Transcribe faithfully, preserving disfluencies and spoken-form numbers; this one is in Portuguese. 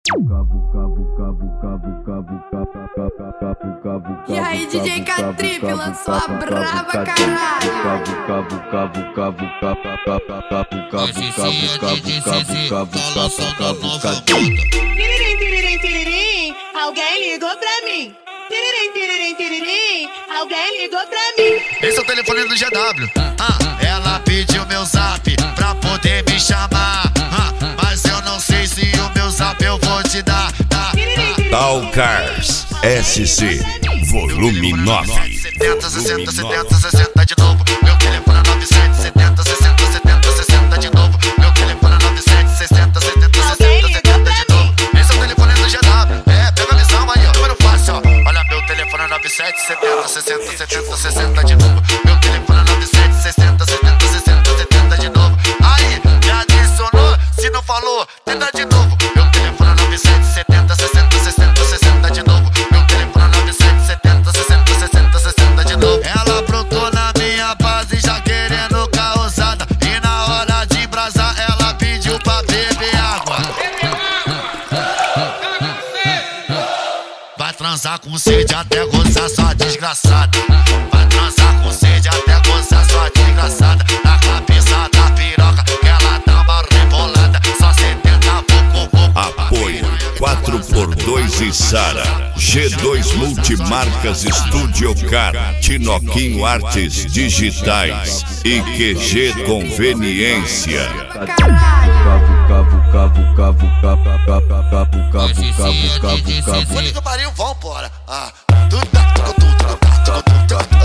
E aí, D J K-Trip lançou a braba, caralho. Tiririm, tiririm, tiririm, alguém ligou pra mim. Tiririm, tiririm, tiririm, alguém ligou pra mim. Esse é o telefone do G W. Ah, ela pediu meu zap pra poder me chamar. Ah, mas eu não sei se o meu zap eu vou te dar. Tá, Tal Cars S C Volume nove. setenta, sessenta, setenta, sessenta de novo. Meu telefone é noventa e sete, setenta, sessenta, setenta, sessenta de novo. Meu telefone é noventa e sete, sessenta, setenta, sessenta, setenta de novo. Esse é o telefone do G W. É, pega a visão aí, ó. Número fácil, ó. Olha, meu telefone é noventa e sete, setenta, sessenta, setenta, sessenta de novo. Meu telefone é noventa e sete, sessenta, setenta, sessenta, setenta de novo. Aí, já adicionou? Se não falou, tenta de novo. Meu telefone é noventa e sete, setenta, sessenta, sessenta, sessenta de novo. Meu telefone é noventa e sete, setenta, sessenta, sessenta, sessenta de novo. Ela brotou na minha base já querendo causada. E na hora de brasar ela pediu pra beber água. Vai transar com sede até gozar sua desgraçada. Vai transar com sede até gozar sua desgraçada. Na cabeça da piroca que ela dá uma rebolada. Só setenta pouco, pouco. Apoio quatro por dois e Sara, G dois Multimarcas Estúdio Car, Tinoquinho Artes Digitais e Q G Conveniência. Puta que pariu, vambora. Ah, tudo, tudo, tudo, tudo, tudo, tudo.